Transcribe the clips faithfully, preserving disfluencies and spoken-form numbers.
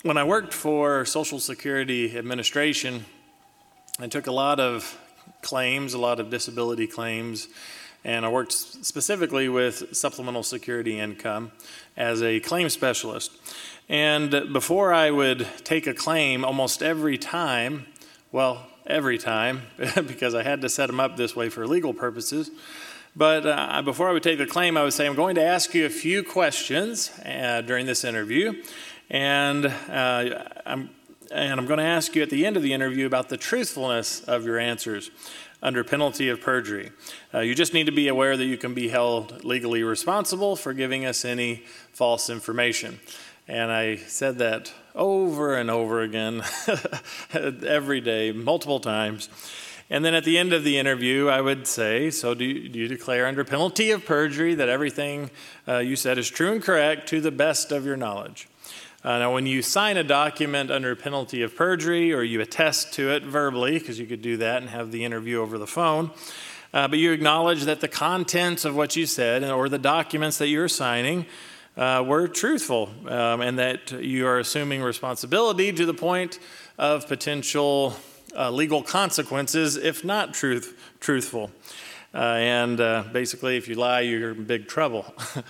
When I worked for Social Security Administration, I took a lot of claims, a lot of disability claims, and I worked specifically with supplemental security income as a claim specialist. And before I would take a claim, almost every time, well, every time, because I had to set them up this way for legal purposes, but uh, before I would take the claim, I would say, I'm going to ask you a few questions uh, during this interview, and uh, I'm and I'm going to ask you at the end of the interview about the truthfulness of your answers under penalty of perjury. Uh, you just need to be aware that you can be held legally responsible for giving us any false information. And I said that over and over again, every day, multiple times. And then at the end of the interview, I would say, so do you, do you declare under penalty of perjury that everything uh, you said is true and correct to the best of your knowledge? Uh, now, when you sign a document under penalty of perjury, or you attest to it verbally, because you could do that and have the interview over the phone, uh, but you acknowledge that the contents of what you said or the documents that you're signing uh, were truthful, um, and that you are assuming responsibility to the point of potential uh, legal consequences if not truth truthful. Uh, and uh, basically, if you lie, you're in big trouble.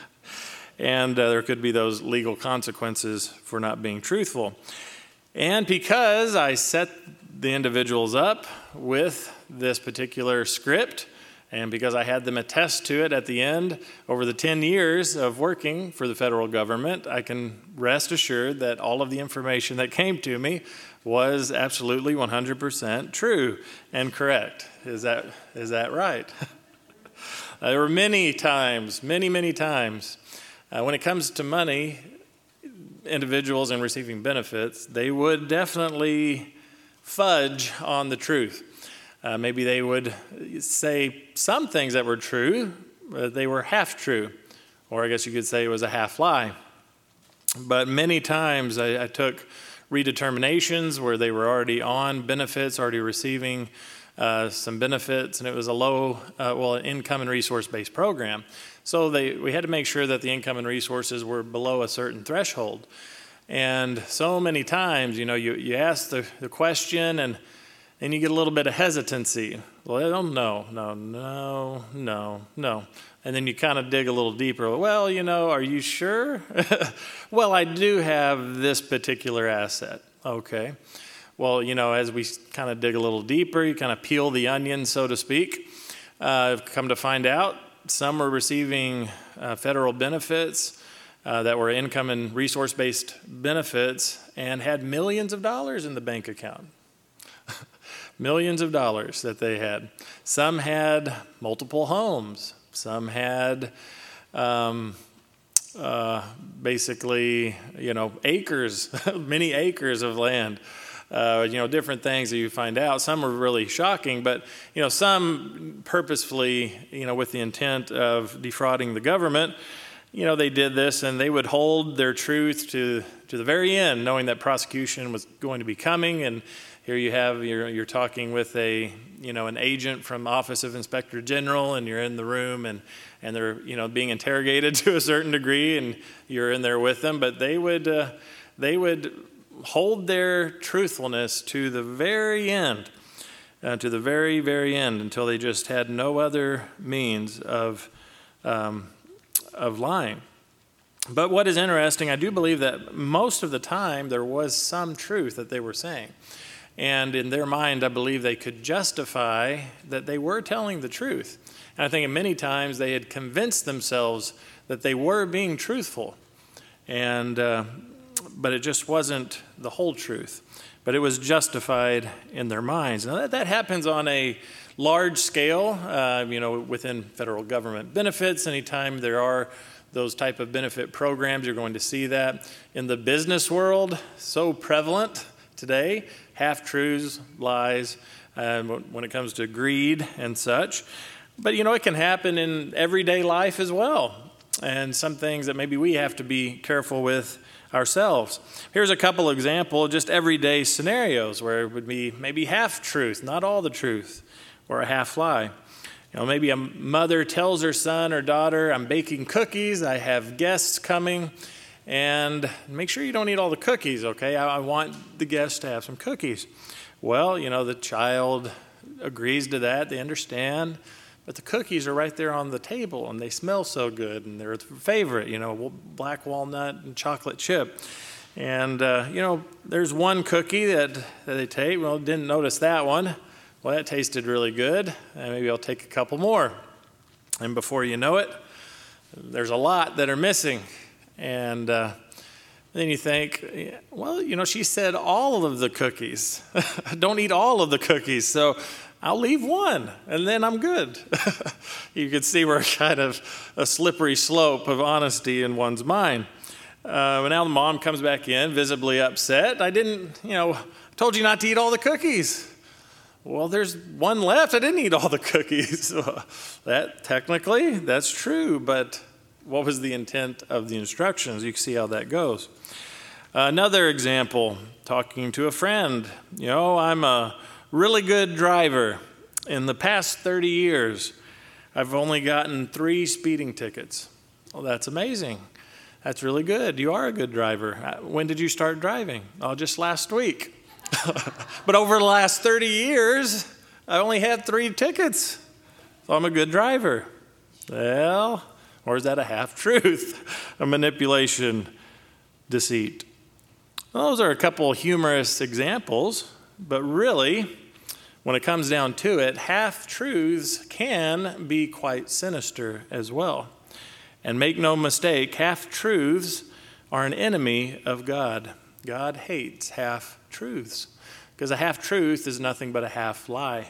And uh, there could be those legal consequences for not being truthful. And because I set the individuals up with this particular script, and because I had them attest to it at the end, over the ten years of working for the federal government, I can rest assured that all of the information that came to me was absolutely one hundred percent true and correct. Is that is that right? There were many times, many, many times, Uh, when it comes to money, individuals in receiving benefits, they would definitely fudge on the truth. Uh, maybe they would say some things that were true, but they were half true. Or I guess you could say it was a half lie. But many times I, I took redeterminations where they were already on benefits, already receiving uh, some benefits, and it was a low, uh, well, an income and resource-based program. So they, we had to make sure that the income and resources were below a certain threshold. And so many times, you know, you, you ask the, the question and and you get a little bit of hesitancy. Well, I don't know, no, no, no, no. And then you kind of dig a little deeper. Well, you know, are you sure? Well, I do have this particular asset. Okay. Well, you know, as we kind of dig a little deeper, you kind of peel the onion, so to speak, uh, I've come to find out some were receiving uh, federal benefits uh, that were income and resource-based benefits and had millions of dollars in the bank account. Millions of dollars that they had. Some had multiple homes. Some had um, uh, basically, you know, acres, many acres of land. Uh, you know, different things that you find out. Some are really shocking, but, you know, some purposefully, you know, with the intent of defrauding the government, you know, they did this and they would hold their truth to to the very end, knowing that prosecution was going to be coming. And here you have, you're, you're talking with a, you know, an agent from the Office of Inspector General, and you're in the room and, and they're, you know, being interrogated to a certain degree, and you're in there with them, but they would, uh, they would, hold their truthfulness to the very end, uh, to the very, very end, until they just had no other means of um, of lying. But what is interesting, I do believe that most of the time there was some truth that they were saying. And in their mind, I believe they could justify that they were telling the truth. And I think many times they had convinced themselves that they were being truthful. And uh, but it just wasn't the whole truth. But it was justified in their minds. Now that, that happens on a large scale, uh, you know, within federal government benefits. Anytime there are those type of benefit programs, you're going to see that. In the business world, so prevalent today, half-truths, lies, uh, when it comes to greed and such. But, you know, it can happen in everyday life as well. And some things that maybe we have to be careful with ourselves. Here's a couple examples, just everyday scenarios where it would be maybe half truth, not all the truth, or a half lie. You know, maybe a mother tells her son or daughter, I'm baking cookies, I have guests coming, and make sure you don't eat all the cookies, okay? I, I want the guests to have some cookies. Well, you know, the child agrees to that. They understand. But the cookies are right there on the table, and they smell so good, and they're a favorite, you know, black walnut and chocolate chip. And, uh, you know, there's one cookie that, that they take. Well, didn't notice that one. Well, that tasted really good. And maybe I'll take a couple more. And before you know it, there's a lot that are missing. And uh, then you think, well, you know, she said all of the cookies. Don't eat all of the cookies. So I'll leave one, and then I'm good. You can see we're kind of a slippery slope of honesty in one's mind. Uh, but now the mom comes back in, visibly upset. I didn't, you know, told you not to eat all the cookies. Well, there's one left. I didn't eat all the cookies. That technically, that's true, but what was the intent of the instructions? You can see how that goes. Another example, talking to a friend. You know, I'm a really good driver. In the past thirty years, I've only gotten three speeding tickets. Well, that's amazing. That's really good. You are a good driver. When did you start driving? Oh, just last week. But over the last thirty years, I only had three tickets. So I'm a good driver. Well, or is that a half-truth, a manipulation, deceit? Well, those are a couple humorous examples, but really, when it comes down to it, half-truths can be quite sinister as well. And make no mistake, half-truths are an enemy of God. God hates half-truths because a half-truth is nothing but a half-lie.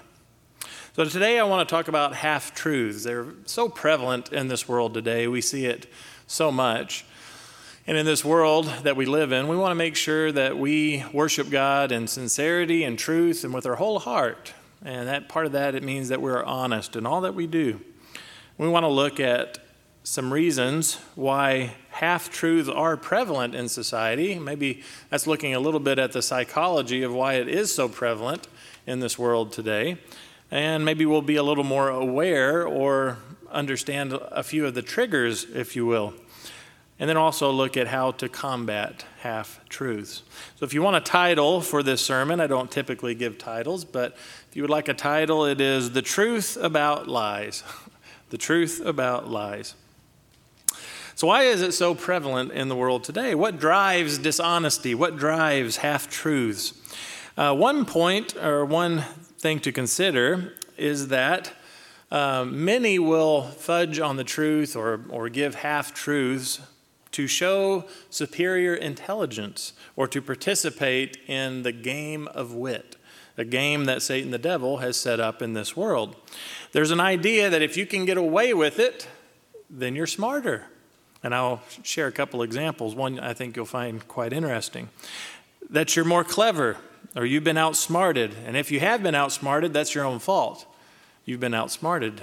So today I want to talk about half-truths. They're so prevalent in this world today. We see it so much. And in this world that we live in, we want to make sure that we worship God in sincerity and truth and with our whole heart. And that part of that, it means that we're honest in all that we do. We want to look at some reasons why half-truths are prevalent in society. Maybe that's looking a little bit at the psychology of why it is so prevalent in this world today. And maybe we'll be a little more aware or understand a few of the triggers, if you will. And then also look at how to combat half-truths. So if you want a title for this sermon, I don't typically give titles, but if you would like a title, it is The Truth About Lies. The Truth About Lies. So why is it so prevalent in the world today? What drives dishonesty? What drives half-truths? Uh, one point or one thing to consider is that uh, many will fudge on the truth or, or give half-truths to show superior intelligence or to participate in the game of wit, a game that Satan the devil has set up in this world. There's an idea that if you can get away with it, then you're smarter. And I'll share a couple examples. One I think you'll find quite interesting. That you're more clever or you've been outsmarted. And if you have been outsmarted, that's your own fault. You've been outsmarted.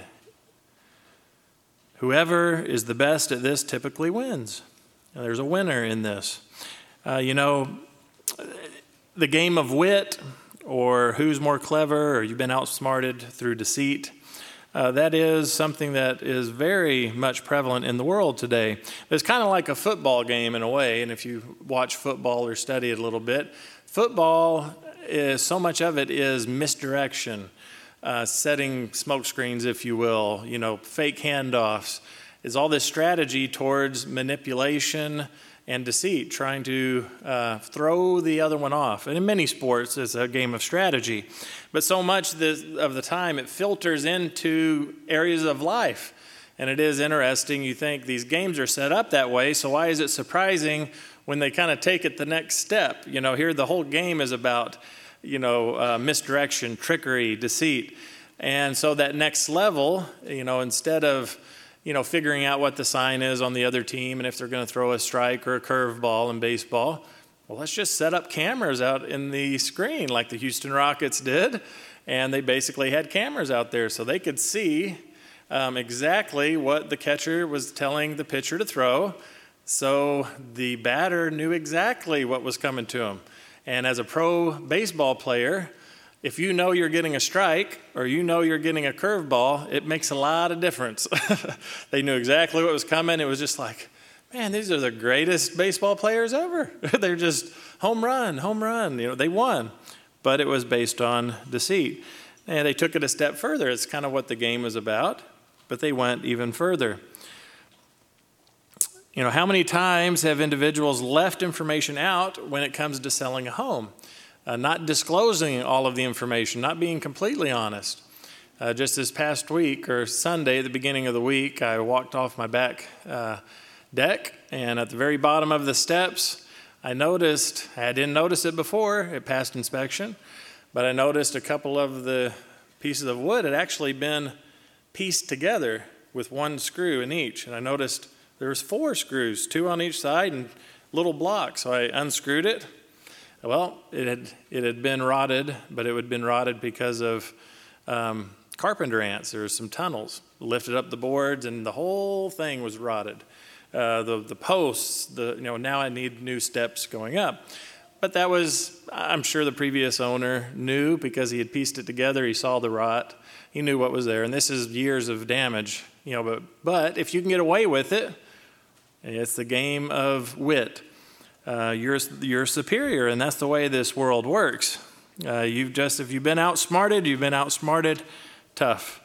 Whoever is the best at this typically wins. Now, there's a winner in this. Uh, you know, the game of wit or who's more clever or you've been outsmarted through deceit, uh, that is something that is very much prevalent in the world today. It's kind of like a football game in a way, and if you watch football or study it a little bit, football is, so much of it is misdirection, uh, setting smoke screens, if you will, you know, fake handoffs. Is all this strategy towards manipulation and deceit, trying to uh, throw the other one off. And in many sports, it's a game of strategy. But so much this, of the time, it filters into areas of life. And it is interesting. You think these games are set up that way, so why is it surprising when they kind of take it the next step? You know, here the whole game is about, you know, uh, misdirection, trickery, deceit. And so that next level, you know, instead of you know, figuring out what the sign is on the other team and if they're going to throw a strike or a curveball in baseball, well, let's just set up cameras out in the screen like the Houston Rockets did. And they basically had cameras out there so they could see um, exactly what the catcher was telling the pitcher to throw. So the batter knew exactly what was coming to him. And as a pro baseball player, if you know you're getting a strike or you know you're getting a curveball, it makes a lot of difference. They knew exactly what was coming. It was just like, man, these are the greatest baseball players ever. They're just home run, home run. You know, they won. But it was based on deceit. And they took it a step further. It's kind of what the game was about, but they went even further. You know, how many times have individuals left information out when it comes to selling a home? Uh, not disclosing all of the information, not being completely honest. Uh, just this past week, or Sunday, at the beginning of the week, I walked off my back uh, deck, and at the very bottom of the steps, I noticed, I didn't notice it before, it passed inspection, but I noticed a couple of the pieces of wood had actually been pieced together with one screw in each. And I noticed there was four screws, two on each side and little blocks. So I unscrewed it. Well, it had it had been rotted, but it had been rotted because of um, carpenter ants. There were some tunnels. Lifted up the boards, and the whole thing was rotted. Uh, the the posts, the you know now I need new steps going up. But that was, I'm sure the previous owner knew because he had pieced it together. He saw the rot. He knew what was there. And this is years of damage. You know, but, but if you can get away with it, it's the game of wit. Uh, you're, you're superior, and that's the way this world works. Uh, you've just, if you've been outsmarted, you've been outsmarted tough.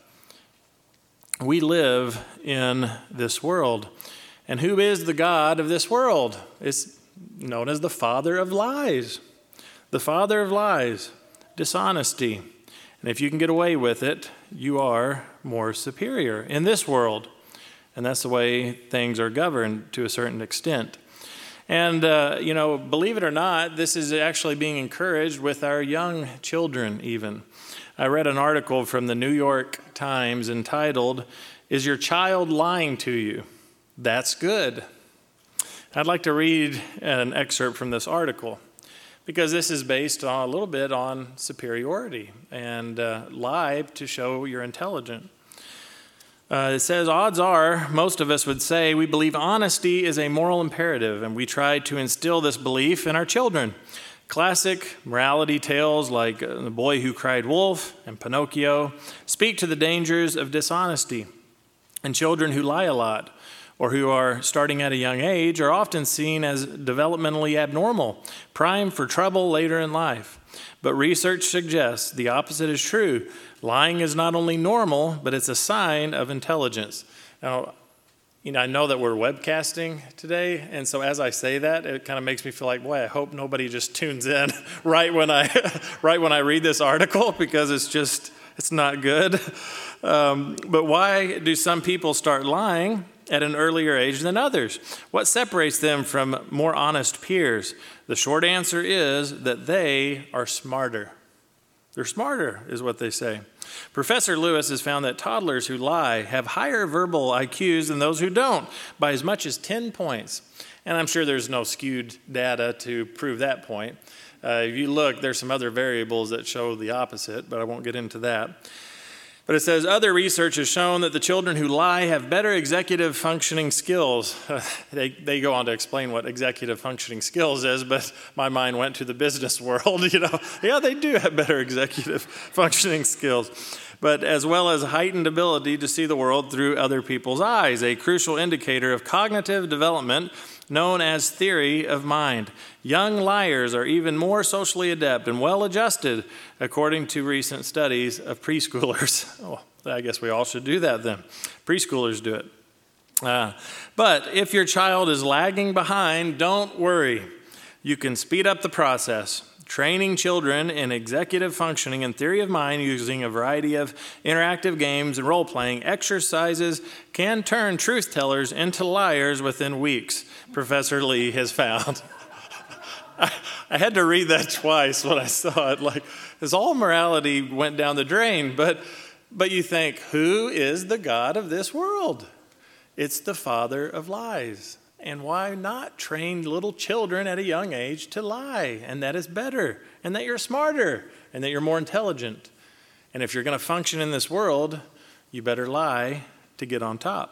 We live in this world. And who is the God of this world? It's known as the father of lies. The father of lies, dishonesty. And if you can get away with it, you are more superior in this world. And that's the way things are governed to a certain extent. And, uh, you know, believe it or not, this is actually being encouraged with our young children even. I read an article from the New York Times entitled, "Is Your Child Lying to You? That's Good." I'd like to read an excerpt from this article because this is based on a little bit on superiority and uh, lie to show you're intelligent. Uh, it says, odds are most of us would say we believe honesty is a moral imperative, and we try to instill this belief in our children. Classic morality tales like uh, The Boy Who Cried Wolf and Pinocchio speak to the dangers of dishonesty, and children who lie a lot or who are starting at a young age are often seen as developmentally abnormal, primed for trouble later in life. But research suggests the opposite is true. Lying is not only normal, but it's a sign of intelligence. Now, you know, I know that we're webcasting today, and so as I say that, it kind of makes me feel like, boy, I hope nobody just tunes in right when I right when I read this article, because it's just, it's not good. Um, but why do some people start lying at an earlier age than others? What separates them from more honest peers? The short answer is that they are smarter. They're smarter, is what they say. Professor Lewis has found that toddlers who lie have higher verbal I Qs than those who don't by as much as ten points. And I'm sure there's no skewed data to prove that point. Uh, if you look, there's some other variables that show the opposite, but I won't get into that. But it says, other research has shown that the children who lie have better executive functioning skills. Uh, they, they go on to explain what executive functioning skills is, but my mind went to the business world. You know, yeah, they do have better executive functioning skills, but as well as heightened ability to see the world through other people's eyes, a crucial indicator of cognitive development known as theory of mind. Young liars are even more socially adept and well-adjusted, according to recent studies of preschoolers. Oh, I guess we all should do that then. Preschoolers do it. Uh, but if your child is lagging behind, don't worry. You can speed up the process. Training children in executive functioning and theory of mind using a variety of interactive games and role-playing exercises can turn truth tellers into liars within weeks, Professor Lee has found. I, I had to read that twice when I saw it. Like, as all morality went down the drain, but but you think, who is the God of this world? It's the father of lies. And why not train little children at a young age to lie? And that is better, and that you're smarter, and that you're more intelligent. And if you're going to function in this world, you better lie to get on top.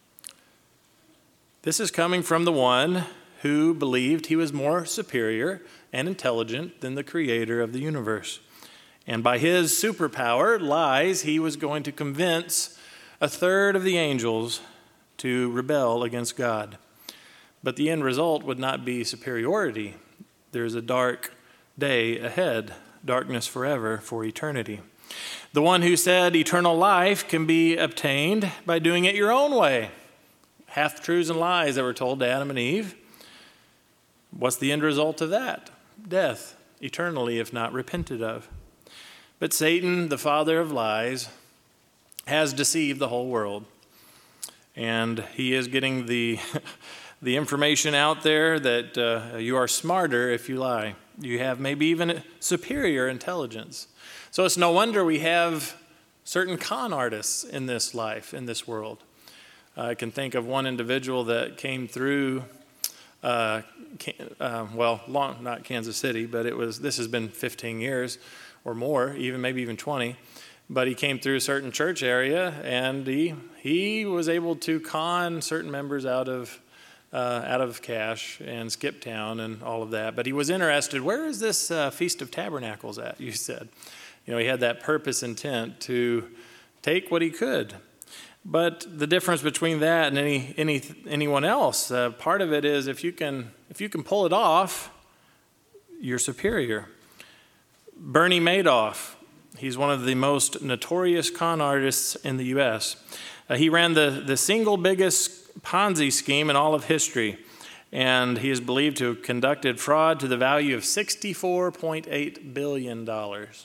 This is coming from the one who believed he was more superior and intelligent than the creator of the universe. And by his superpower, lies, he was going to convince a third of the angels to rebel against God. but the end result would not be superiority. There's a dark day ahead, darkness forever for eternity. The one who said eternal life can be obtained by doing it your own way. Half-truths and lies that were told to Adam and Eve. What's the end result of that? Death, eternally, if not repented of. But Satan, the father of lies, has deceived the whole world. And he is getting the, the information out there that uh, you are smarter if you lie. You have maybe even superior intelligence. So it's no wonder we have certain con artists in this life, in this world. Uh, I can think of one individual that came through, uh, uh, well, long, not Kansas City, but it was. This has been fifteen years or more, even maybe even twenty. But he came through a certain church area, and he he was able to con certain members out of uh, out of cash and skip town and all of that. But he was interested. Where is this uh, Feast of Tabernacles at? You said, you know, he had that purpose intent to take what he could. But the difference between that and any any anyone else, uh, part of it is if you can if you can pull it off, you're superior. Bernie Madoff. He's one of the most notorious con artists in the U S Uh, he ran the, the single biggest Ponzi scheme in all of history, and he is believed to have conducted fraud to the value of sixty-four point eight billion dollars.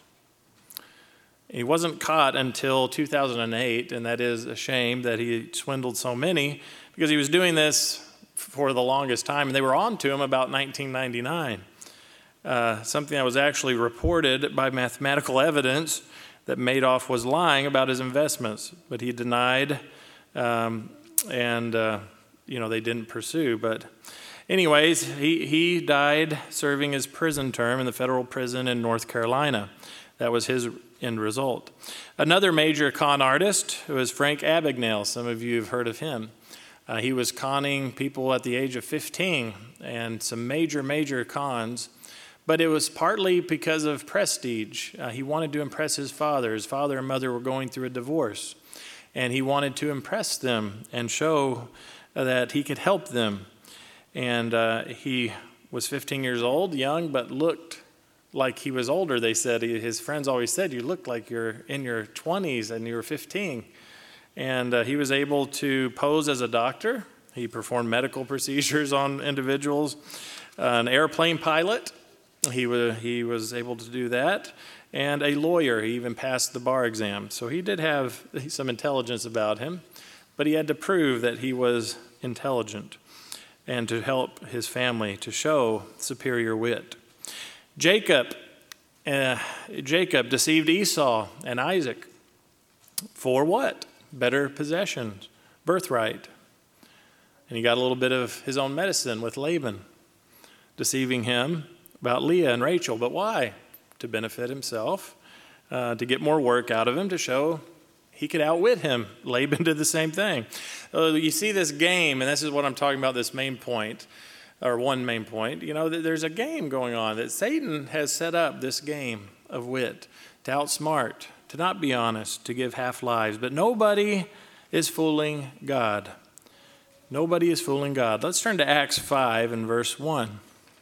He wasn't caught until two thousand eight, and that is a shame that he swindled so many, because he was doing this for the longest time, and they were on to him about nineteen ninety-nine. Uh, something that was actually reported by mathematical evidence that Madoff was lying about his investments, but he denied, um, and uh, you know they didn't pursue. But anyways, he, he died serving his prison term in the federal prison in North Carolina. That was his end result. Another major con artist was Frank Abagnale. Some of you have heard of him. Uh, he was conning people at the age of fifteen, and some major, major cons. But it was partly because of prestige. Uh, he wanted to impress his father. His father and mother were going through a divorce, and he wanted to impress them and show that he could help them. And uh, he was fifteen years old, young, but looked like he was older. They said, his friends always said, you looked like you're in your twenties and you were fifteen. And uh, he was able to pose as a doctor. He performed medical procedures on individuals. Uh, an airplane pilot. He was, he was able to do that, and a lawyer. He even passed the bar exam. So he did have some intelligence about him, but he had to prove that he was intelligent and to help his family to show superior wit. Jacob, uh, Jacob deceived Esau and Isaac for what? Better possessions, birthright. And he got a little bit of his own medicine with Laban, deceiving him about Leah and Rachel. But why? To benefit himself, uh, to get more work out of him, to show he could outwit him. Laban did the same thing. Uh, you see this game, and this is what I'm talking about, this main point, or one main point. You know, there's a game going on that Satan has set up, this game of wit, to outsmart, to not be honest, to give half lies. But nobody is fooling God. Nobody is fooling God. Let's turn to Acts five and verse one.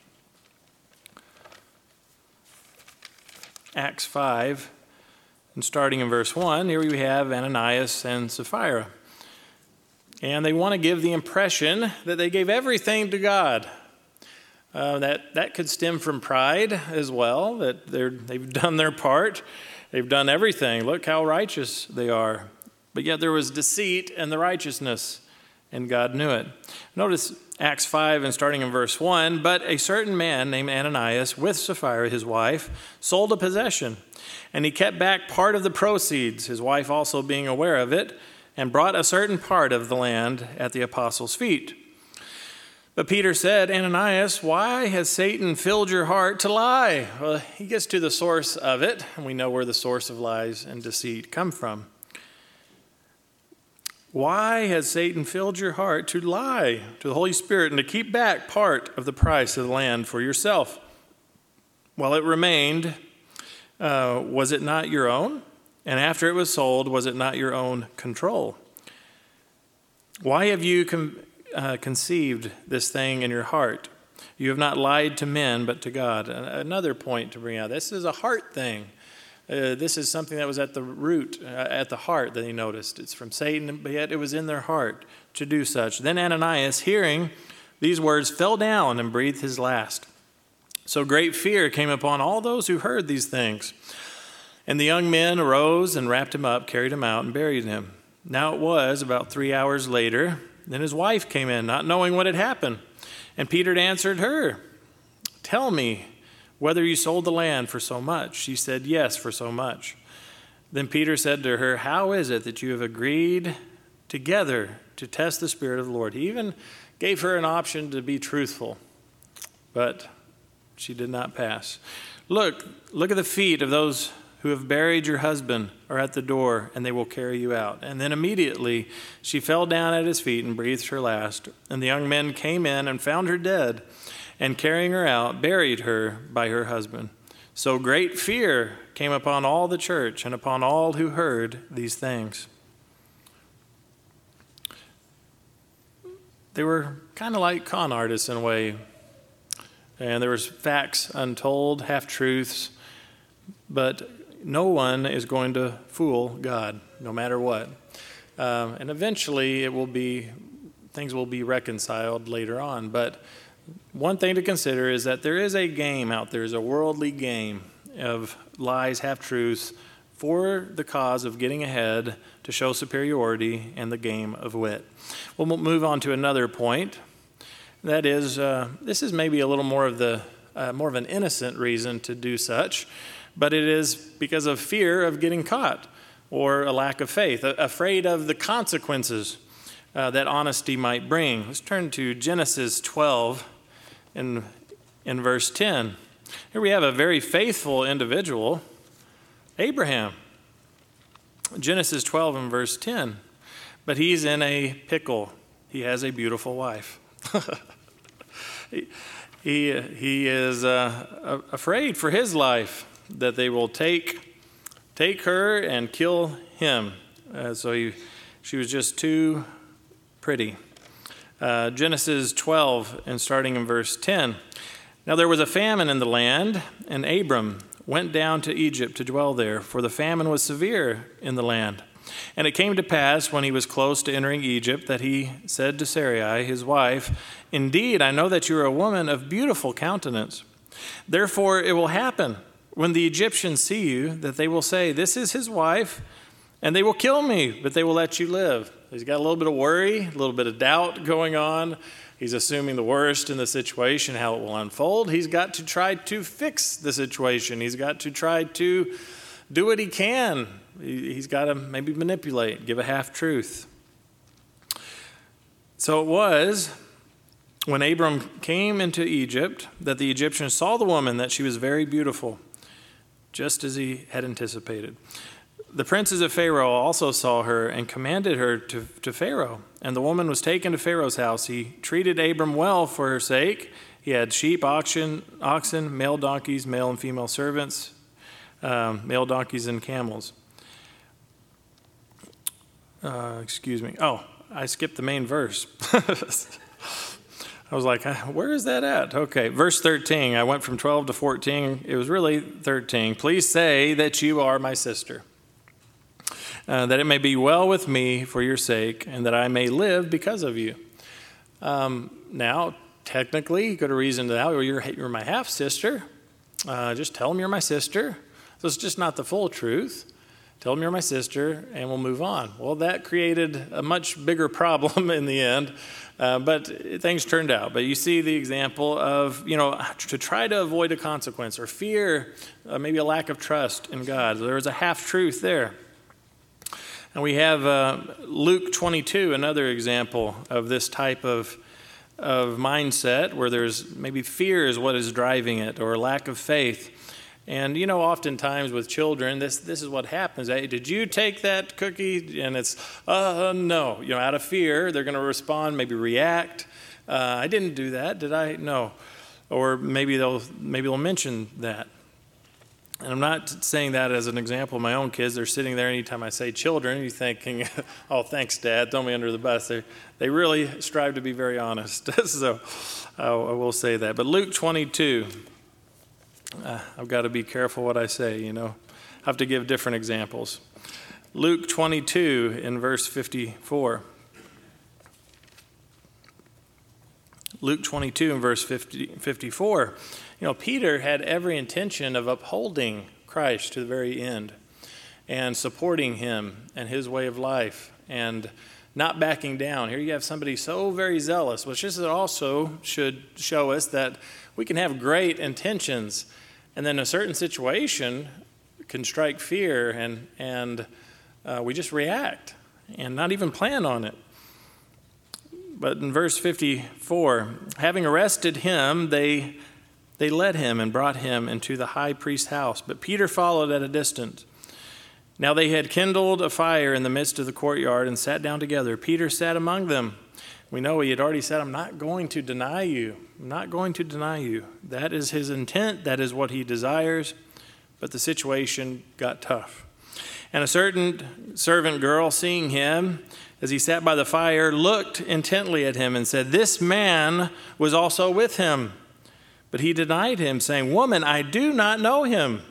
Acts five, and starting in verse one, here we have Ananias and Sapphira. And they want to give the impression that they gave everything to God. Uh, that, that could stem from pride as well, that they're, they've done their part. They've done everything. Look how righteous they are. But yet there was deceit in the righteousness, and God knew it. Notice Acts five and starting in verse one, but a certain man named Ananias with Sapphira, his wife, sold a possession, and he kept back part of the proceeds, his wife also being aware of it, and brought a certain part of the land at the apostles' feet. But Peter said, Ananias, why has Satan filled your heart to lie? Well, he gets to the source of it, and we know where the source of lies and deceit come from. Why has Satan filled your heart to lie to the Holy Spirit and to keep back part of the price of the land for yourself? While it remained, uh, was it not your own? And after it was sold, was it not your own control? Why have you com- uh, conceived this thing in your heart. You have not lied to men, but to God. Another point to bring out. This is a heart thing. Uh, this is something that was at the root, uh, at the heart that he noticed. It's from Satan, but yet it was in their heart to do such. Then Ananias, hearing these words, fell down and breathed his last. So great fear came upon all those who heard these things. And the young men arose and wrapped him up, carried him out, and buried him. Now it was about three hours later, then his wife came in, not knowing what had happened. And Peter answered her, "Tell me whether you sold the land for so much." She said, "Yes, for so much." Then Peter said to her, "How is it that you have agreed together to test the Spirit of the Lord?" He even gave her an option to be truthful, but she did not pass. Look, look at the feet of those who have buried your husband are at the door, and they will carry you out. And then immediately she fell down at his feet and breathed her last. And the young men came in and found her dead, and carrying her out, buried her by her husband. So great fear came upon all the church and upon all who heard these things. They were kind of like con artists in a way. And there was facts untold, half-truths, but no one is going to fool God, no matter what. Um, and eventually it will be, things will be reconciled later on. But one thing to consider is that there is a game out there, is a worldly game of lies, half-truths, for the cause of getting ahead, to show superiority, and the game of wit. We'll move on to another point. That is, uh, this is maybe a little more of the uh, more of an innocent reason to do such, but it is because of fear of getting caught or a lack of faith, afraid of the consequences uh, that honesty might bring. Let's turn to Genesis twelve in, in verse ten. Here we have a very faithful individual, Abraham. Genesis twelve and verse ten. But he's in a pickle. He has a beautiful wife. he, he, he is uh, afraid for his life that they will take take her and kill him. Uh, so he, she was just too pretty. Uh, Genesis twelve and starting in verse ten. Now there was a famine in the land, and Abram went down to Egypt to dwell there, for the famine was severe in the land. And it came to pass, when he was close to entering Egypt, that he said to Sarai, his wife, "Indeed, I know that you are a woman of beautiful countenance. Therefore it will happen, when the Egyptians see you, that they will say, 'This is his wife,' and they will kill me, but they will let you live." He's got a little bit of worry, a little bit of doubt going on. He's assuming the worst in the situation, how it will unfold. He's got to try to fix the situation. He's got to try to do what he can. He's got to maybe manipulate, give a half-truth. So it was when Abram came into Egypt that the Egyptians saw the woman, that she was very beautiful, just as he had anticipated. The princes of Pharaoh also saw her and commanded her to, to Pharaoh. And the woman was taken to Pharaoh's house. He treated Abram well for her sake. He had sheep, oxen, oxen, male donkeys, male and female servants, um, male donkeys and camels. Uh, excuse me. Oh, I skipped the main verse. I was like, where is that at? Okay, verse thirteen. I went from twelve to fourteen. It was really thirteen. Please say that you are my sister, uh, that it may be well with me for your sake, and that I may live because of you. Um, now, technically, you could have reasoned that, well, you're, you're my half-sister. Uh, just tell them you're my sister. So it's just not the full truth. Tell them you're my sister, and we'll move on. Well, that created a much bigger problem in the end, uh, but things turned out. But you see the example of, you know, to try to avoid a consequence or fear, uh, maybe a lack of trust in God. There was a half-truth there. And we have uh, Luke twenty-two, another example of this type of, of mindset where there's maybe fear is what is driving it, or a lack of faith. And, you know, oftentimes with children, this this is what happens. Hey, did you take that cookie? And it's, uh, no. You know, out of fear, they're going to respond, maybe react. Uh, I didn't do that, did I? No. Or maybe they'll maybe they'll mention that. And I'm not saying that as an example of my own kids. They're sitting there anytime I say children, you're thinking, oh, thanks, Dad, throw me under the bus. They they really strive to be very honest. So uh, I will say that. But Luke twenty-two, uh, I've got to be careful what I say, you know. I have to give different examples. Luke twenty-two in verse fifty-four. Luke twenty-two in verse fifty, fifty-four. You know, Peter had every intention of upholding Christ to the very end and supporting him and his way of life and not backing down. Here you have somebody so very zealous, which this also should show us that we can have great intentions, and then a certain situation can strike fear, and, and uh, we just react and not even plan on it. But in verse fifty-four, having arrested him, they they led him and brought him into the high priest's house. But Peter followed at a distance. Now they had kindled a fire in the midst of the courtyard and sat down together. Peter sat among them. We know he had already said, I'm not going to deny you. I'm not going to deny you. That is his intent. That is what he desires. But the situation got tough. And a certain servant girl, seeing him as he sat by the fire, looked intently at him and said, this man was also with him. But he denied him, saying, woman, I do not know him.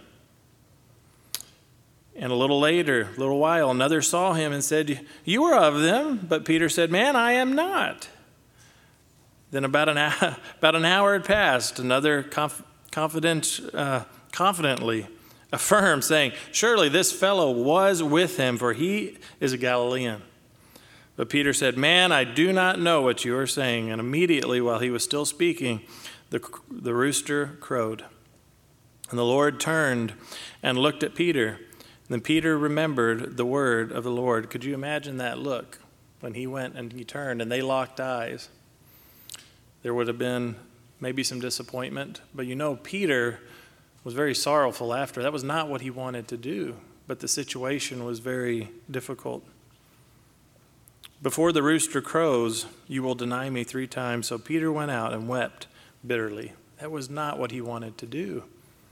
And a little later, a little while, another saw him and said, you are of them. But Peter said, man, I am not. Then about an hour, about an hour had passed. Another conf, confident, uh, confidently affirmed, saying, surely this fellow was with him, for he is a Galilean. But Peter said, man, I do not know what you are saying. And immediately, while he was still speaking, the, the rooster crowed. And the Lord turned and looked at Peter. Then Peter remembered the word of the Lord. Could you imagine that look when he went and he turned and they locked eyes? There would have been maybe some disappointment. But you know, Peter was very sorrowful after. That was not what he wanted to do. But the situation was very difficult. Before the rooster crows, you will deny me three times. So Peter went out and wept bitterly. That was not what he wanted to do.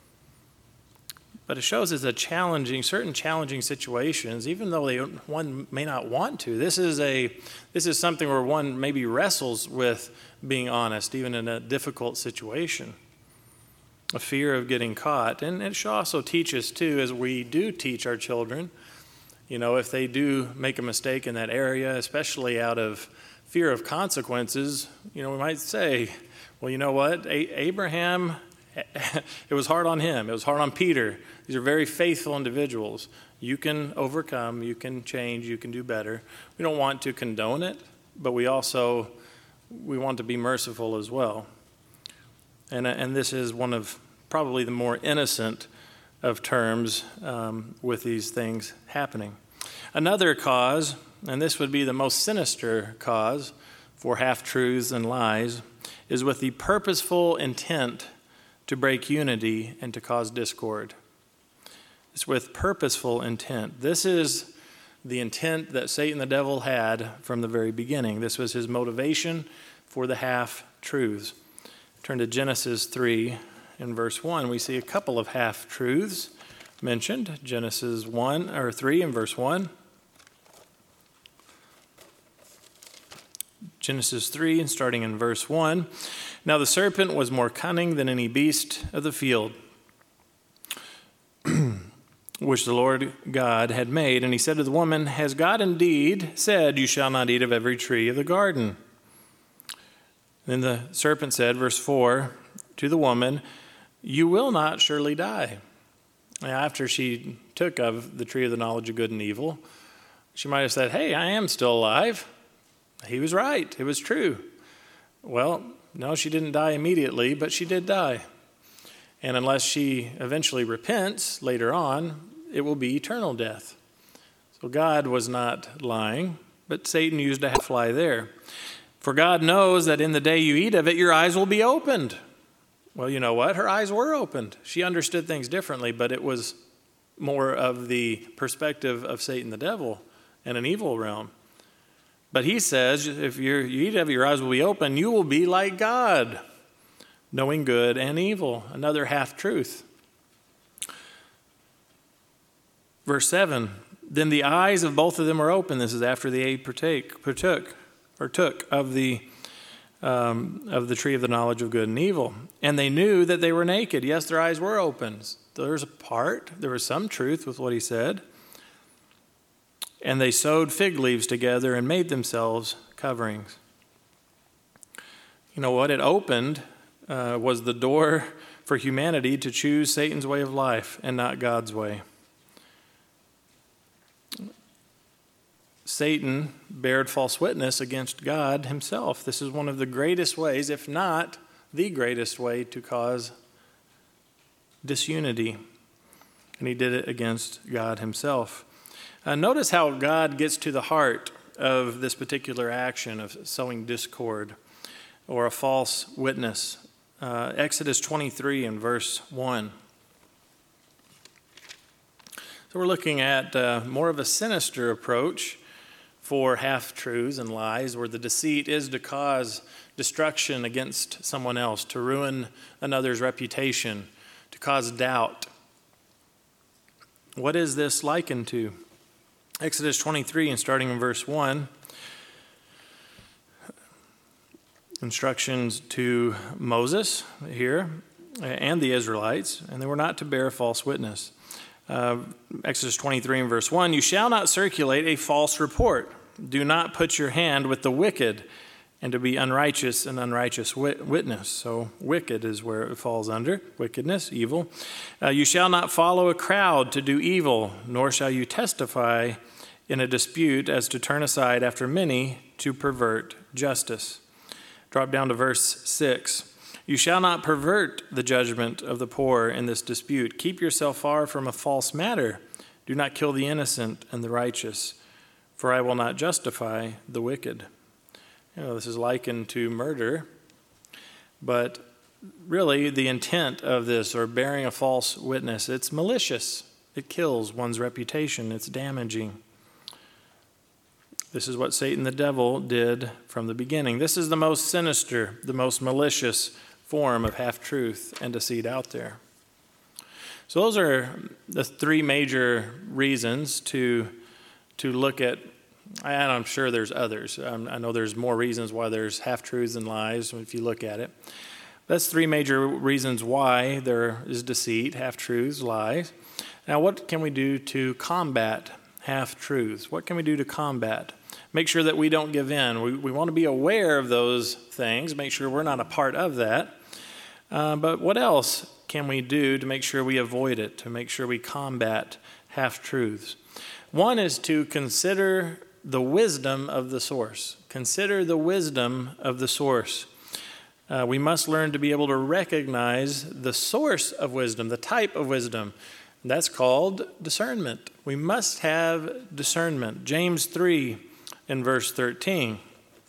But it shows us a challenging, certain challenging situations, even though they, one may not want to. This is a, this is something where one maybe wrestles with being honest, even in a difficult situation. A fear of getting caught. And it should also teach us, too, as we do teach our children, you know, if they do make a mistake in that area, especially out of fear of consequences, you know, we might say, well, you know what, a- Abraham, it was hard on him. It was hard on Peter. These are very faithful individuals. You can overcome, you can change, you can do better. We don't want to condone it, but we also, we want to be merciful as well. And, and this is one of probably the more innocent of terms um, with these things happening. Another cause, and this would be the most sinister cause for half-truths and lies, is with the purposeful intent to break unity and to cause discord. It's with purposeful intent. This is the intent that Satan the devil had from the very beginning. This was his motivation for the half-truths. Turn to Genesis three in verse one. We see a couple of half-truths mentioned. Genesis one or three in verse one. Genesis three, and starting in verse one. Now the serpent was more cunning than any beast of the field, which the Lord God had made. And he said to the woman, has God indeed said, you shall not eat of every tree of the garden? Then the serpent said, verse four, to the woman, you will not surely die. After she took of the tree of the knowledge of good and evil, she might have said, hey, I am still alive. He was right. It was true. Well, no, she didn't die immediately, but she did die. And unless she eventually repents later on, it will be eternal death. So God was not lying, but Satan used a half lie there. For God knows that in the day you eat of it, your eyes will be opened. Well, you know what? Her eyes were opened. She understood things differently, but it was more of the perspective of Satan the devil and an evil realm. But he says, if you're, you eat of it, your eyes will be open, you will be like God, knowing good and evil. Another half-truth. Verse seven, then the eyes of both of them were open. This is after they partake, partook, or took of the um, of the tree of the knowledge of good and evil. And they knew that they were naked. Yes, their eyes were open. There was a part, there was some truth with what he said. And they sewed fig leaves together and made themselves coverings. You know what? It opened uh, was the door for humanity to choose Satan's way of life and not God's way. Satan bared false witness against God himself. This is one of the greatest ways, if not the greatest way, to cause disunity. And he did it against God himself. Uh, notice how God gets to the heart of this particular action of sowing discord or a false witness. Uh, Exodus twenty-three and verse one. So we're looking at uh, more of a sinister approach for half-truths and lies, where the deceit is to cause destruction against someone else, to ruin another's reputation, to cause doubt. What is this likened to? Exodus twenty-three, and starting in verse one, instructions to Moses here and the Israelites, and they were not to bear false witness. Uh, Exodus twenty-three and verse one, you shall not circulate a false report. Do not put your hand with the wicked, and to be unrighteous and unrighteous wit- witness. So wicked is where it falls under, wickedness, evil. Uh, you shall not follow a crowd to do evil, nor shall you testify in a dispute as to turn aside after many to pervert justice. Drop down to verse six. You shall not pervert the judgment of the poor in this dispute. Keep yourself far from a false matter. Do not kill the innocent and the righteous, for I will not justify the wicked. You know, this is likened to murder, but really the intent of this, or bearing a false witness, it's malicious. It kills one's reputation. It's damaging. This is what Satan the devil did from the beginning. This is the most sinister, the most malicious form of half-truth and deceit out there. So those are the three major reasons to to look at, and I'm sure there's others. Um, I know there's more reasons why there's half-truths and lies if you look at it. That's three major reasons why there is deceit, half-truths, lies. Now, what can we do to combat half-truths? What can we do to combat? Make sure that we don't give in. We, we want to be aware of those things, make sure we're not a part of that. Uh, but what else can we do to make sure we avoid it, to make sure we combat half-truths? One is to consider the wisdom of the source. Consider the wisdom of the source. Uh, we must learn to be able to recognize the source of wisdom, the type of wisdom. That's called discernment. We must have discernment. James three in verse thirteen.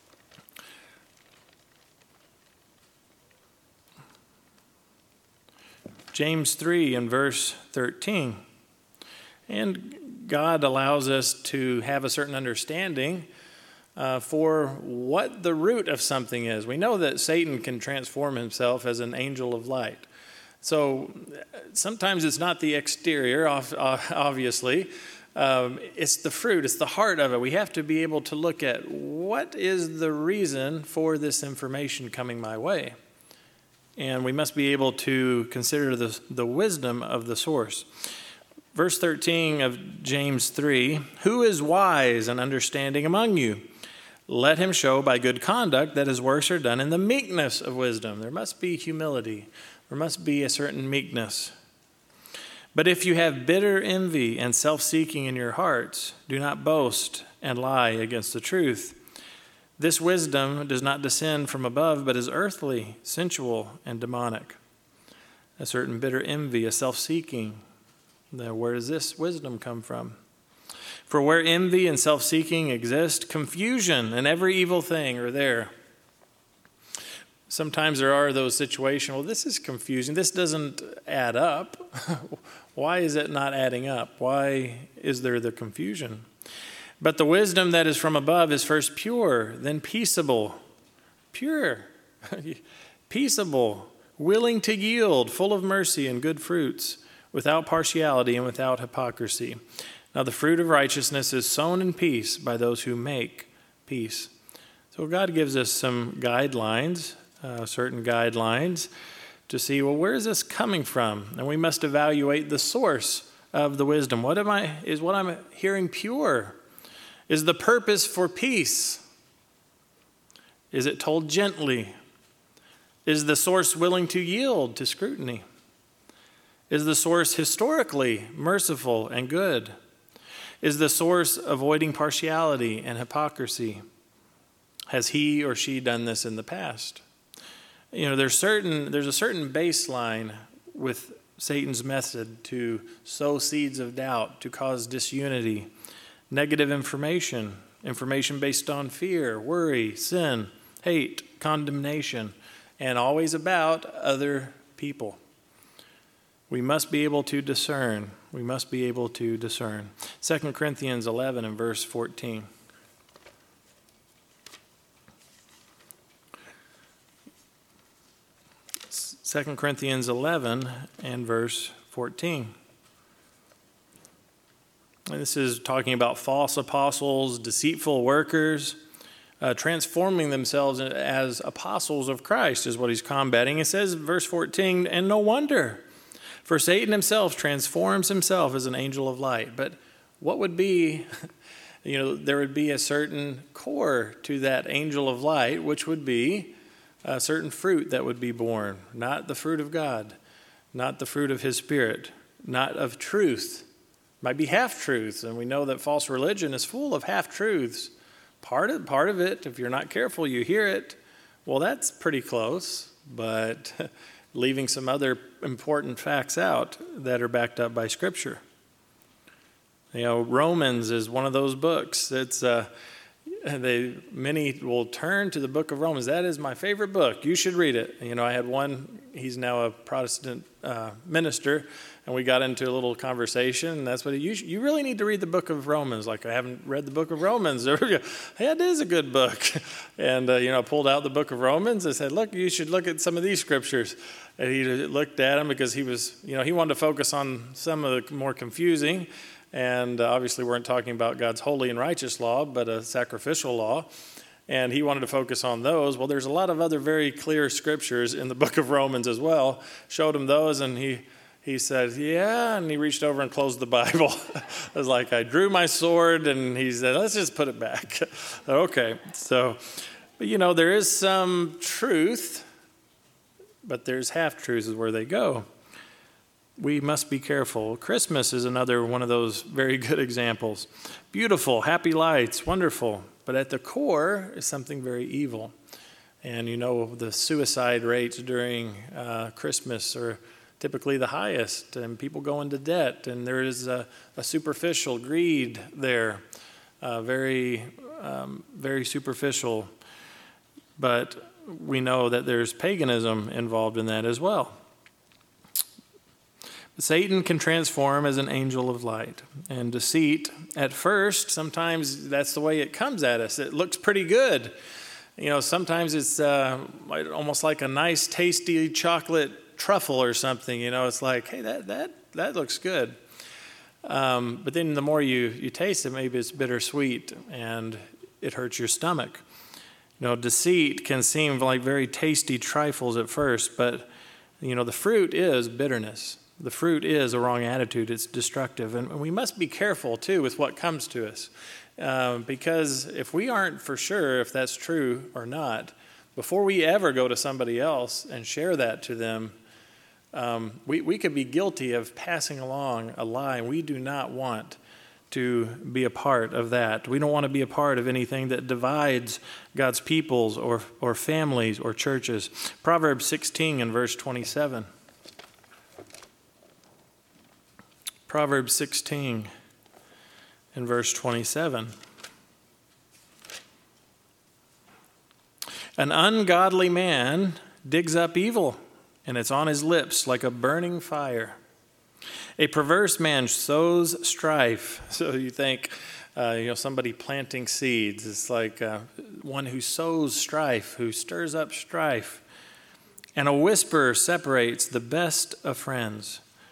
James three in verse thirteen. And God allows us to have a certain understanding uh, for what the root of something is. We know that Satan can transform himself as an angel of light. So sometimes it's not the exterior, obviously. Um, it's the fruit, it's the heart of it. We have to be able to look at what is the reason for this information coming my way. And we must be able to consider the, the wisdom of the source. Verse thirteen of James three, who is wise and understanding among you? Let him show by good conduct that his works are done in the meekness of wisdom. There must be humility. There must be a certain meekness. But if you have bitter envy and self-seeking in your hearts, do not boast and lie against the truth. This wisdom does not descend from above, but is earthly, sensual, and demonic. A certain bitter envy, a self-seeking. Now, where does this wisdom come from? For where envy and self-seeking exist, confusion and every evil thing are there. Sometimes there are those situations, well, this is confusing. This doesn't add up. Why is it not adding up? Why is there the confusion? But the wisdom that is from above is first pure, then peaceable. Pure, peaceable, willing to yield, full of mercy and good fruits, without partiality and without hypocrisy. Now the fruit of righteousness is sown in peace by those who make peace. So God gives us some guidelines, uh, certain guidelines, to see, well, where is this coming from? And we must evaluate the source of the wisdom. What am I, is what I'm hearing pure? Is the purpose for peace? Is it told gently? Is the source willing to yield to scrutiny? Is the source historically merciful and good? Is the source avoiding partiality and hypocrisy? Has he or she done this in the past? You know, there's certain there's a certain baseline with Satan's method to sow seeds of doubt, to cause disunity, negative information, information based on fear, worry, sin, hate, condemnation, and always about other people. We must be able to discern. We must be able to discern. Second Corinthians eleven and verse fourteen. Second Corinthians eleven and verse fourteen. And this is talking about false apostles, deceitful workers, uh, transforming themselves as apostles of Christ is what he's combating. It says, verse fourteen, and no wonder, for Satan himself transforms himself as an angel of light. But what would be, you know, there would be a certain core to that angel of light, which would be a certain fruit that would be born, not the fruit of God, not the fruit of his Spirit, not of truth. Might be half-truths, and we know that false religion is full of half-truths. Part of, part of it, if you're not careful, you hear it. Well, that's pretty close, but leaving some other important facts out that are backed up by Scripture. You know, Romans is one of those books. It's uh, they many will turn to the book of Romans. That is my favorite book. You should read it. You know, I had one. He's now a Protestant uh, minister, and we got into a little conversation. And that's what he, you you really need to read the book of Romans. Like, I haven't read the book of Romans. Yeah, it is a good book. And uh, you know, I pulled out the book of Romans. I said, look, you should look at some of these scriptures. And he looked at them because he was, you know, he wanted to focus on some of the more confusing. And uh, obviously weren't talking about God's holy and righteous law, but a sacrificial law. And he wanted to focus on those. Well, there's a lot of other very clear scriptures in the book of Romans as well. Showed him those, and he he said, yeah, and he reached over and closed the Bible. I was like, I drew my sword, and he said, let's just put it back. Okay, so, but you know, there is some truth, but there's half-truths is where they go. We must be careful. Christmas is another one of those very good examples. Beautiful, happy lights, wonderful. But at the core is something very evil. And you know, the suicide rates during uh, Christmas are typically the highest, and people go into debt, and there is a, a superficial greed there, uh, very, um, very superficial. But we know that there's paganism involved in that as well. Satan can transform as an angel of light. And deceit, at first, sometimes that's the way it comes at us. It looks pretty good. You know, sometimes it's uh, almost like a nice, tasty chocolate truffle or something. You know, it's like, hey, that that that looks good. Um, but then the more you, you taste it, maybe it's bittersweet and it hurts your stomach. You know, deceit can seem like very tasty trifles at first, but, you know, the fruit is bitterness. The fruit is a wrong attitude. It's destructive. And we must be careful, too, with what comes to us. Uh, because if we aren't for sure if that's true or not, before we ever go to somebody else and share that to them, um, we, we could be guilty of passing along a lie. We do not want to be a part of that. We don't want to be a part of anything that divides God's peoples or, or families or churches. Proverbs sixteen and verse twenty-seven. Proverbs sixteen and verse twenty-seven. An ungodly man digs up evil, and it's on his lips like a burning fire. A perverse man sows strife. So you think, uh, you know, somebody planting seeds. It's like uh, one who sows strife, who stirs up strife. And a whisper separates the best of friends.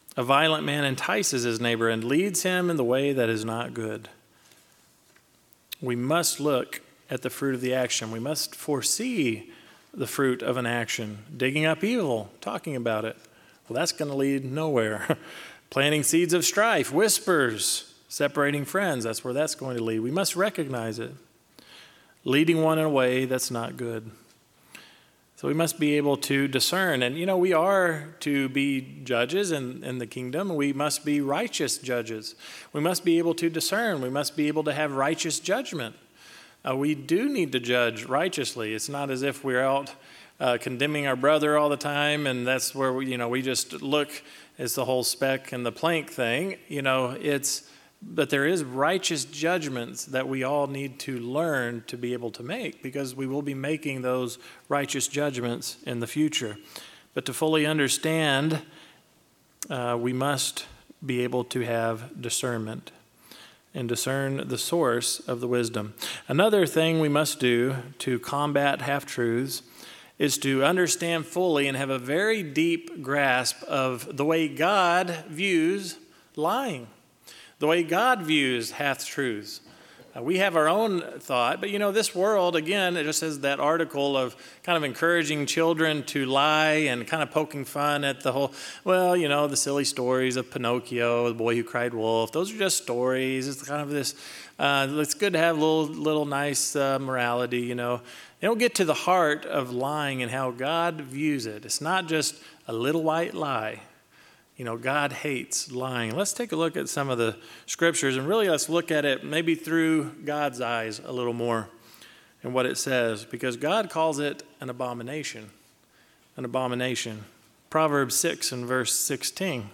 A violent man entices his neighbor and leads him in the way that is not good. We must look at the fruit of the action. We must foresee the fruit of an action. Digging up evil, talking about it. Well, that's going to lead nowhere. Planting seeds of strife, whispers, separating friends, that's where that's going to lead. We must recognize it. Leading one in a way that's not good. So we must be able to discern. And, you know, we are to be judges in, in the kingdom. We must be righteous judges. We must be able to discern. We must be able to have righteous judgment. Uh, we do need to judge righteously. It's not as if we're out uh, condemning our brother all the time, and that's where we, you know, we just look. It's the whole speck and the plank thing. You know, it's, but there is righteous judgments that we all need to learn to be able to make, because we will be making those righteous judgments in the future. But to fully understand, uh, we must be able to have discernment and discern the source of the wisdom. Another thing we must do to combat half-truths is to understand fully and have a very deep grasp of the way God views lying, the way God views half-truths. Uh, we have our own thought, but you know, this world, again, it just says that article of kind of encouraging children to lie and kind of poking fun at the whole, well, you know, the silly stories of Pinocchio, the boy who cried wolf. Those are just stories. It's kind of this, uh, it's good to have a little, little nice uh, morality, you know. They don't get to the heart of lying and how God views it. It's not just a little white lie. You know, God hates lying. Let's take a look at some of the scriptures, and really let's look at it maybe through God's eyes a little more and what it says, because God calls it an abomination, an abomination. Proverbs six and verse sixteen.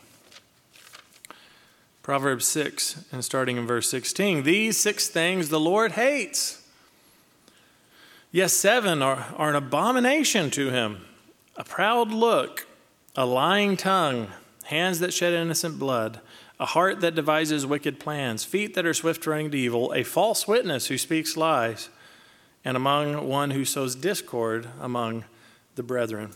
Proverbs six and starting in verse sixteen. These six things the Lord hates. Yes, seven are, are an abomination to him. A proud look, a lying tongue, hands that shed innocent blood, a heart that devises wicked plans, feet that are swift running to evil, a false witness who speaks lies, and among one who sows discord among the brethren.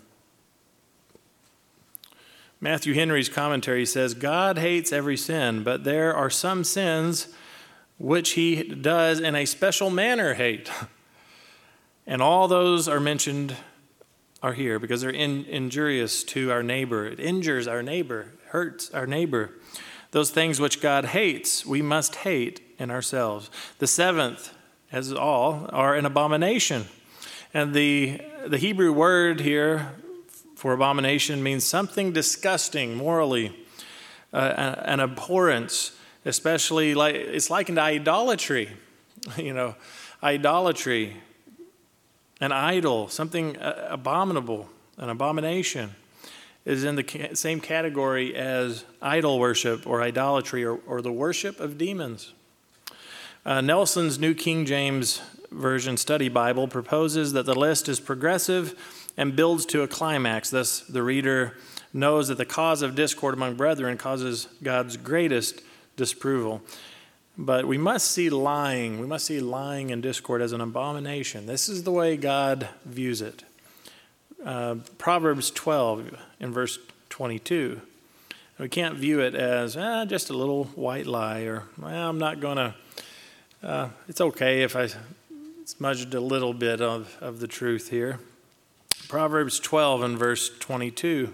Matthew Henry's commentary says, God hates every sin, but there are some sins which he does in a special manner hate. And all those are mentioned are here because they're in, injurious to our neighbor. It injures our neighbor, hurts our neighbor. Those things which God hates, we must hate in ourselves. The seventh, as all, are an abomination. And the, the Hebrew word here for abomination means something disgusting morally, uh, an abhorrence, especially like it's likened to idolatry, you know, idolatry. An idol, something uh, abominable, an abomination, is in the ca- same category as idol worship or idolatry or, or the worship of demons. Uh, Nelson's New King James Version Study Bible proposes that the list is progressive and builds to a climax. Thus, the reader knows that the cause of discord among brethren causes God's greatest disapproval. But we must see lying, we must see lying and discord as an abomination. This is the way God views it. Uh, Proverbs twelve in verse twenty-two. We can't view it as eh, just a little white lie, or well, I'm not going to, uh, it's okay if I smudged a little bit of, of the truth here. Proverbs twelve and verse twenty-two.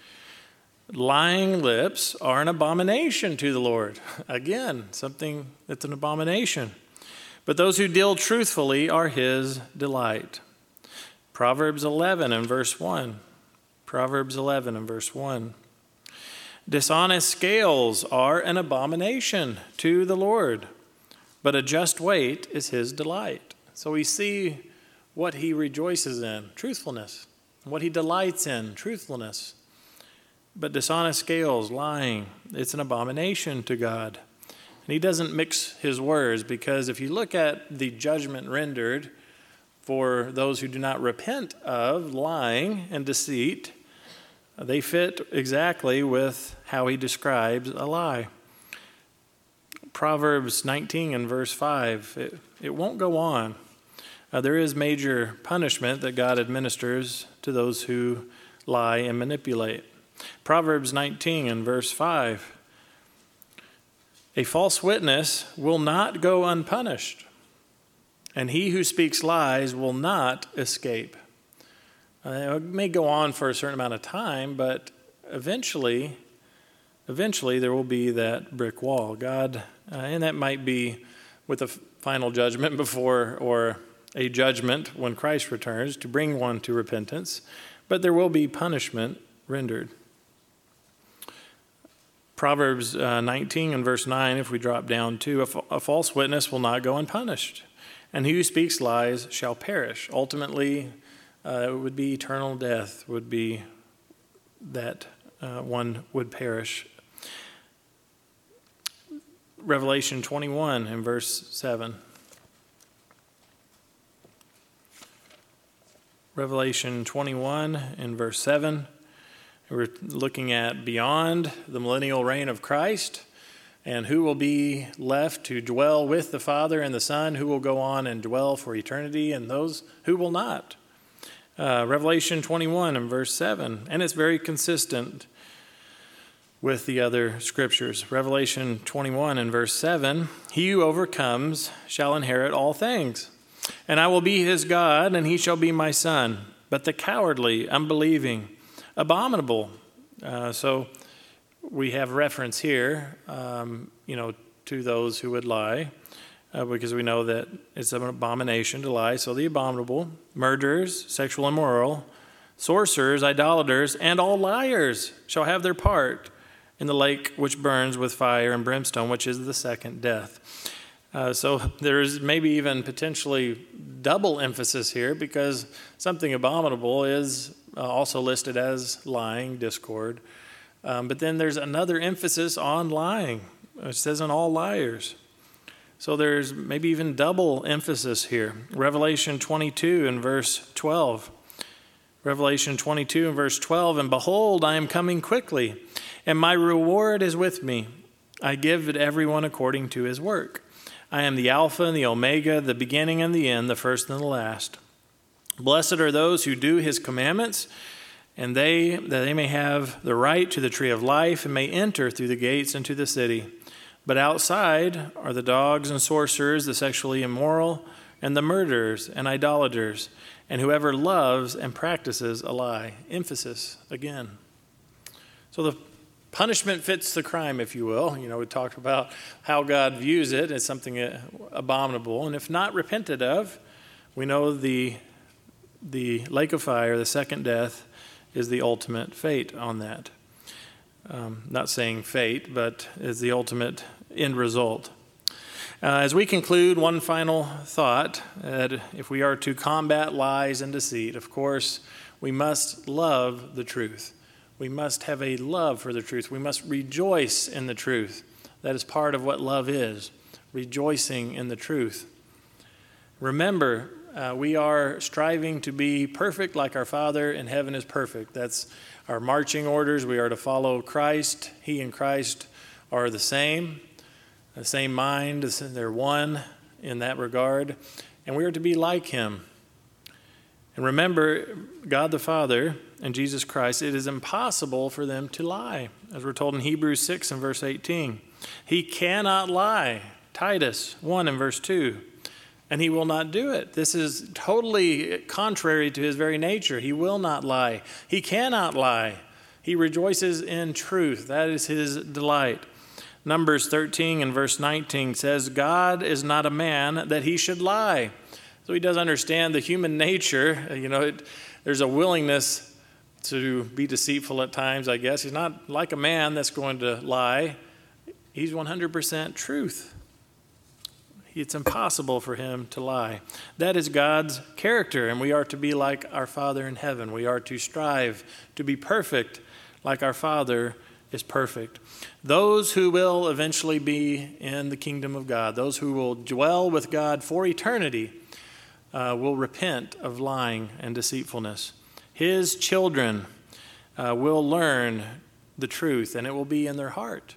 Lying lips are an abomination to the Lord. Again, something that's an abomination. But those who deal truthfully are his delight. Proverbs eleven and verse one. Proverbs eleven and verse one. Dishonest scales are an abomination to the Lord, but a just weight is his delight. So we see what he rejoices in, truthfulness. What he delights in, truthfulness. But dishonest scales, lying, it's an abomination to God. And he doesn't mix his words, because if you look at the judgment rendered for those who do not repent of lying and deceit, they fit exactly with how he describes a lie. Proverbs nineteen and verse five, it, it won't go on. Uh, there is major punishment that God administers to those who lie and manipulate. Proverbs nineteen and verse five. A false witness will not go unpunished, and he who speaks lies will not escape. Uh, it may go on for a certain amount of time, but eventually, eventually there will be that brick wall. God, uh, and that might be with a final judgment before, or a judgment when Christ returns to bring one to repentance, but there will be punishment rendered. Proverbs uh, nineteen and verse nine, if we drop down to, a, fa- a false witness will not go unpunished, and he who speaks lies shall perish. Ultimately, uh, it would be eternal death, would be that uh, one would perish. Revelation twenty-one and verse seven. Revelation twenty-one and verse seven. We're looking at beyond the millennial reign of Christ and who will be left to dwell with the Father and the Son, who will go on and dwell for eternity, and those who will not. Uh, Revelation twenty-one and verse seven, and it's very consistent with the other scriptures. Revelation twenty-one and verse seven, he who overcomes shall inherit all things, and I will be his God, and he shall be my son. But the cowardly, unbelieving, abominable. Uh, so we have reference here, um, you know, to those who would lie, uh, because we know that it's an abomination to lie. So the abominable, murderers, sexual immoral, sorcerers, idolaters, and all liars shall have their part in the lake which burns with fire and brimstone, which is the second death. Uh, so there's maybe even potentially double emphasis here, because something abominable is uh, also listed as lying, discord. Um, but then there's another emphasis on lying. It says on all liars. So there's maybe even double emphasis here. Revelation twenty-two and verse twelve. Revelation twenty-two and verse twelve, and behold, I am coming quickly, and my reward is with me. I give it everyone according to his work. I am the Alpha and the Omega, the beginning and the end, the first and the last. Blessed are those who do his commandments, and they that they may have the right to the tree of life and may enter through the gates into the city. But outside are the dogs and sorcerers, the sexually immoral, and the murderers and idolaters, and whoever loves and practices a lie. Emphasis again. So the punishment fits the crime, if you will. You know, we talked about how God views it as something abominable, and if not repented of, we know the the lake of fire, the second death, is the ultimate fate on that. Um, not saying fate, but is the ultimate end result. Uh, as we conclude, one final thought, that if we are to combat lies and deceit, of course, we must love the truth. We must have a love for the truth. We must rejoice in the truth. That is part of what love is, rejoicing in the truth. Remember, uh, we are striving to be perfect like our Father in heaven is perfect. That's our marching orders. We are to follow Christ. He and Christ are the same, the same mind. They're one in that regard. And we are to be like him. And remember, God the Father and Jesus Christ, it is impossible for them to lie. As we're told in Hebrews six and verse eighteen, he cannot lie. Titus one and verse two, and he will not do it. This is totally contrary to his very nature. He will not lie. He cannot lie. He rejoices in truth. That is his delight. Numbers thirteen and verse nineteen says, God is not a man that he should lie. So he does understand the human nature. You know, it, there's a willingness to be deceitful at times, I guess. He's not like a man that's going to lie. He's one hundred percent truth. It's impossible for him to lie. That is God's character, and we are to be like our Father in heaven. We are to strive to be perfect like our Father is perfect. Those who will eventually be in the kingdom of God, those who will dwell with God for eternity, Uh, will repent of lying and deceitfulness. His children uh, will learn the truth, and it will be in their heart.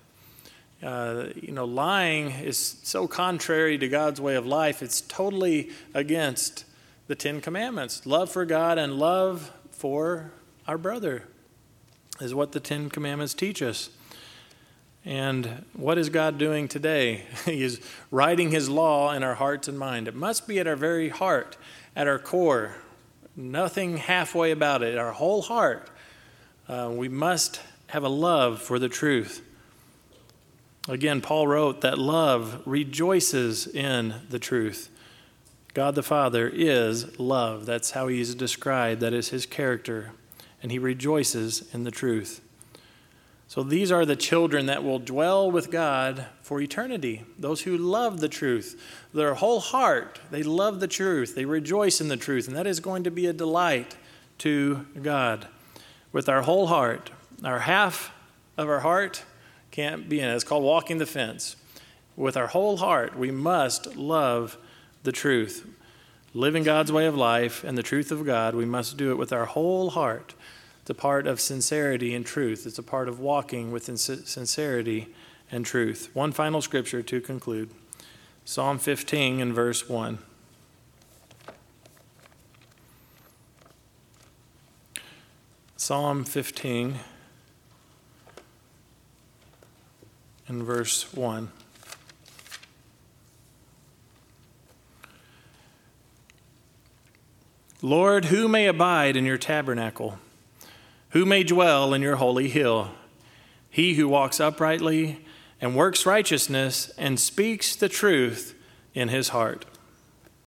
Uh, you know, lying is so contrary to God's way of life. It's totally against the Ten Commandments. Love for God and love for our brother. is what the Ten Commandments teach us. And what is God doing today? He is writing his law in our hearts and mind. It must be at our very heart, at our core. Nothing halfway about it. Our whole heart. Uh, we must have a love for the truth. Again, Paul wrote that love rejoices in the truth. God the Father is love. That's how he is described. That is his character. And he rejoices in the truth. So these are the children that will dwell with God for eternity. Those who love the truth. Their whole heart, they love the truth. They rejoice in the truth. And that is going to be a delight to God. With our whole heart. Our half of our heart can't be in it. It's called walking the fence. With our whole heart, we must love the truth. Living God's way of life and the truth of God, we must do it with our whole heart. It's a part of sincerity and truth. It's a part of walking with sincerity and truth. One final scripture to conclude. Psalm fifteen and verse one. Psalm fifteen and verse one. Lord, who may abide in your tabernacle? Who may dwell in your holy hill? He who walks uprightly and works righteousness and speaks the truth in his heart.